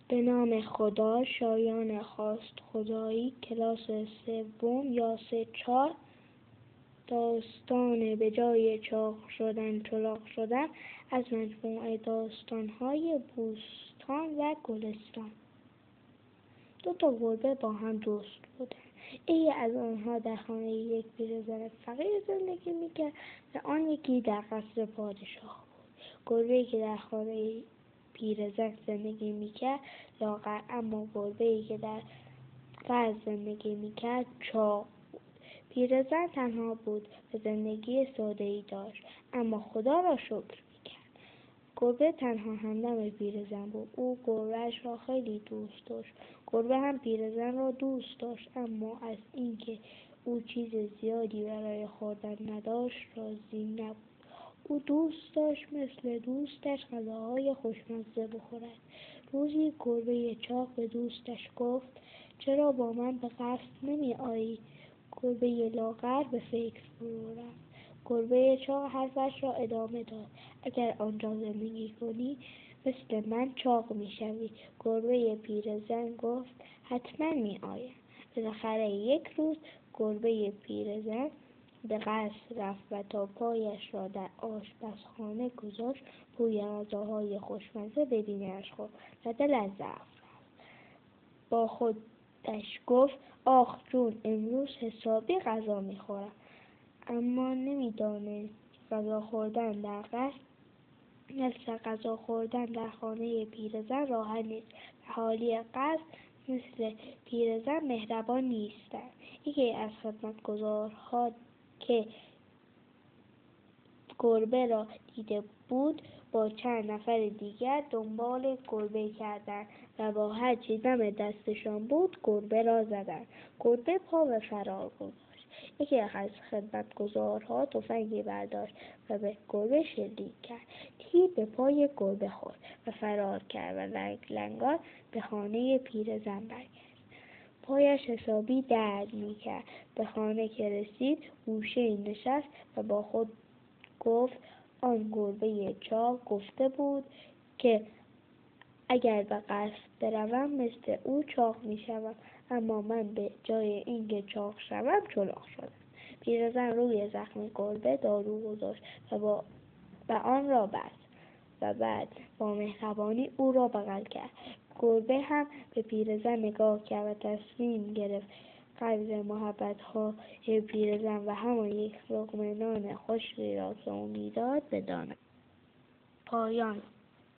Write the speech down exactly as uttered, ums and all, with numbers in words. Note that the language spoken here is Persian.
به نام خدا. شایان خواست خدایی. کلاس سوم یا سه چهار. داستان به جای چاق شدن چلاق شدن از مجموعه داستان‌های بوستان و گلستان. دو تا گربه با هم دوست بودند. یکی از آنها در خانه یک پیرزن فقیر زندگی میکرد و آن یکی در قصر پادشاه بود. گربه‌ای که در خانه پیرزن زندگی میکرد لاغر، اما گربه‌ای که در قصر زندگی میکرد چاق بود. پیرزن تنها بود و زندگی ساده‌ای داشت، اما خدا را شکر میکرد. گربه تنها همدم پیرزن بود. او گربه‌اش را خیلی دوست داشت. گربه هم پیرزن را دوست داشت، اما از اینکه او چیز زیادی برای خوردن نداشت راضی نبود. او دوست داشت مثل دوستش غذاهای خوشمزه بخورد. روزی گربه چاق به دوستش گفت: چرا با من به قصر نمی آیی؟ گربه لاغر به فکر فرو رفت. گربه چاق حرفش را ادامه داد: اگر آنجا زندگی کنی مثل من چاق می شوی. گربه پیرزن گفت: حتما می آیم. بالاخره یک روز گربه پیرزن به قصر رفت و تا پایش را در آشپزخانه گذاشت بوی غذاهای خوشمزه به بینی‌اش خورد و دلش ضعف رفت. با خودش گفت: آخ جون، امروز حسابی غذا میخورم. اما نمیدانست غذا خوردن در قصر مثل غذا خوردن در خانه پیرزن راحت نیست و اهالی قصر مثل پیرزن مهربان نیستند. یکی از خدمتگزارها که گربه را دیده بود با چند نفر دیگر دنبال گربه کردند و با هر چی دم دستشان بود گربه را زدند. گربه پا به فرار گذاشت. یکی از خدمتگزارها تفنگی برداشت و به گربه شلیک کرد. تیر به پای گربه خورد و فرار کرد و لنگ لنگان به خانه پیرزن برگشت. پایش حسابی درد میکرد. به خانه که رسید گوشه‌ای نشست و با خود گفت: آن گربه چاق گفته بود که اگر به قصر بروم مثل او چاق میشوم، اما من به جای اینکه چاق شوم چلاق شدم. پیرزن روی زخم گربه دارو گذاشت و با و آن را بست و بعد با مهربانی او را بغل کرد. گربه هم به پیرزن نگاه کرد و تصمیم گرفت قدر محبت‌های پیرزن و همان یک لقمه نان خشکی را که او می‌داد بداند. پایان.